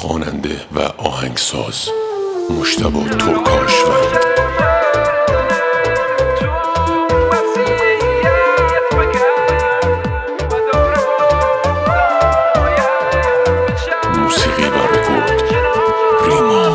خواننده و آهنگساز مجتبی ترکاشوند. موسیقی و رکورد ریما.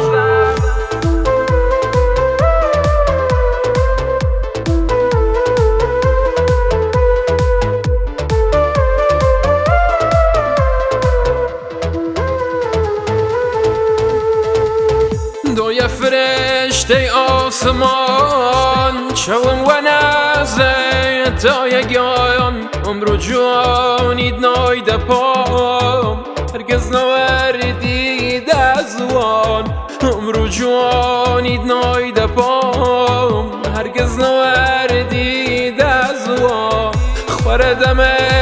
دوی فرشته آسمان چون و نزه دایگان عمرو جوانید نایده پام هرگز نوردید از وان عمرو جوانید نایده پام هرگز نوردید از وان خوردم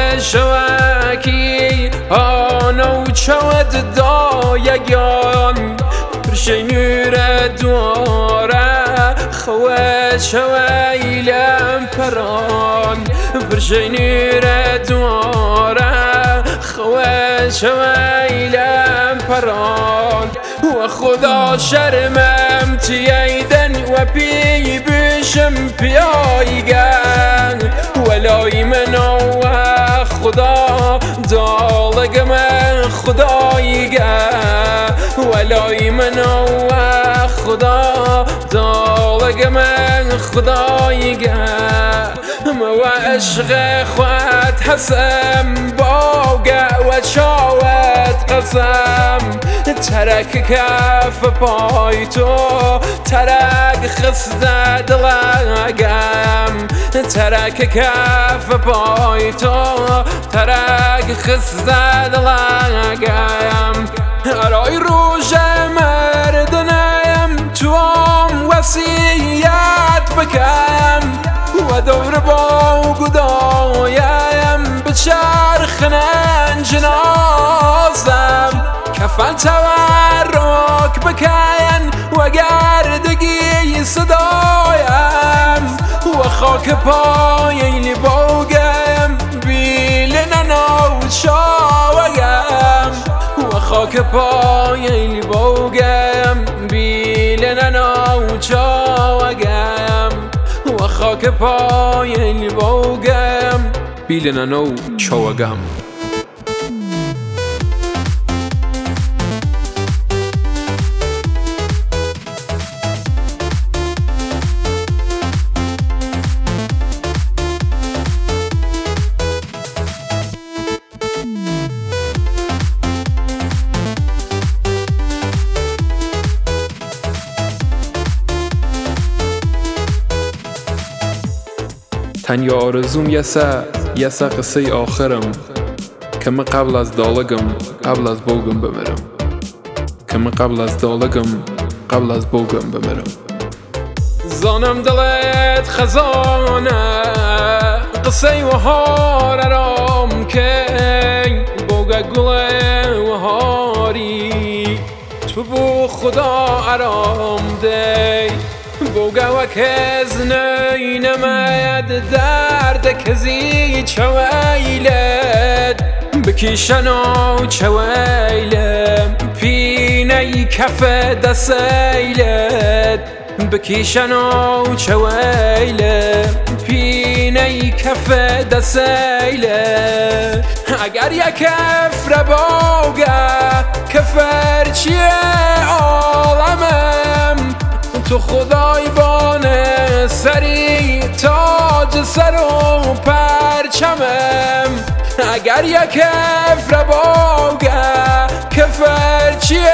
شوکی آنو چود دایگان شنور دواره خواه شویلم پران برشنور دواره خواه شویلم پران و خدا شرمم تییدن و پی بشم پیایگن ولای منو و خدا دالگ من خدایگن ولای منو و خدا دالگ من خدایگن و عشق خود حسم باگه و چاوت قسم ترک کف پای تو ترک خسته دلگم ترک کف پای تو ترک خسته دلگم ارای روژ مردنم توام وصیت بکم و دور با گدایم بچرخنن جنازم کفن تورک بکن و گردگی صدایم و خاک پای لباگم بیل نناو شاویم و خاک پای لباگم بیل نناو شاویم و خاک پای لباگم بیل نناو شاویم. تنیا آرزوم یسا قصه آخرم که من قبل از دالگم قبل از بوگم بمیرم که من قبل از دالگم قبل از بوگم بمیرم زانم دلت خزانه قصه و هار رام که بوگا گل و هاری تو بو خدا ارام دی بوگا و کز نینمید درد کزی چویلد بکیشن و چویلم پینه کف دسیلد بکیشن و چویلم پینه کف دسیلد اگر یک کفر بوگا کفر چیه عالمم تو خدای بانه سری تاج سر و پرچمم اگر یک کفر باگه کفر چیه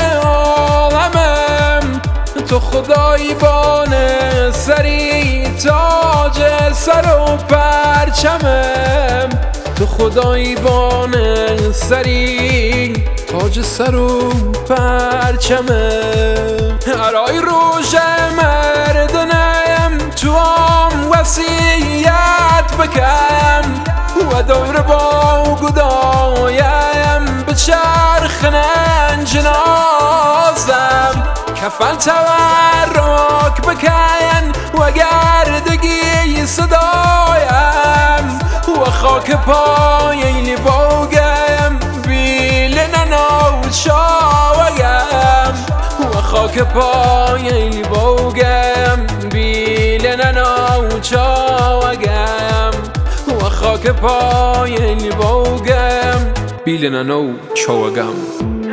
عالمم تو خدای بانه سری تاج سر و پرچمم تو خدای بانه سری تاج سر و پرچمم ارای روژ مردنم توام وصیت بکم و دور با گدایم بچرخنن جنازم کفن تورک بکن و گردگی صدایم و خاک پای لباگم بیل نناو شاوی پای بوگم بیلنا و چاوگم و خاک پای بوگم بیلنا و چاوگم